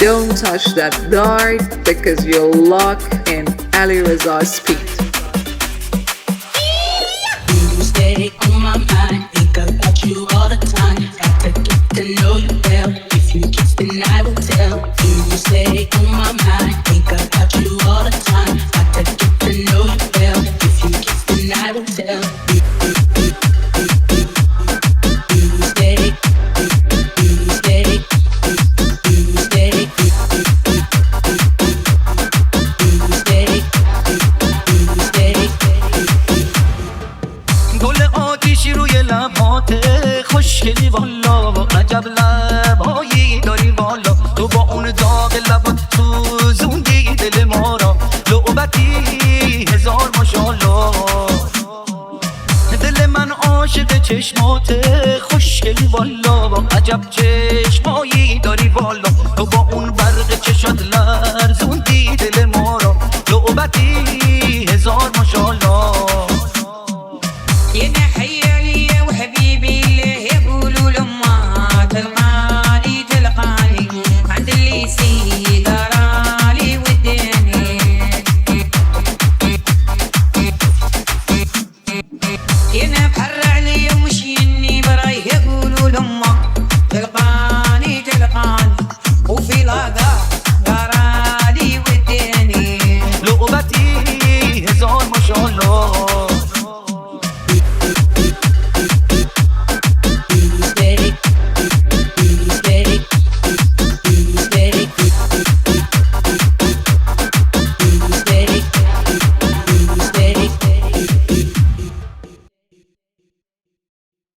Don't touch that dart because you'll lock in Ali Reza's speed. You stay on my mind, think about you all the time. Got to get to know you well. If you kiss, then I will tell. You stay on my mind, think about you all the time. Got to get to know you well. If you kiss, then I will tell. خوشگلی والا عجب لبهایی داری والا تو با اون داغ لبات سوزوندی دل ما را لعبتی هزار ماشالله دل من عاشق چشمات خوشگلی والا عجب چشمایی داری والا تو با اون برق چشات لرزوندی دل ما را لعبتی هزار ماشالله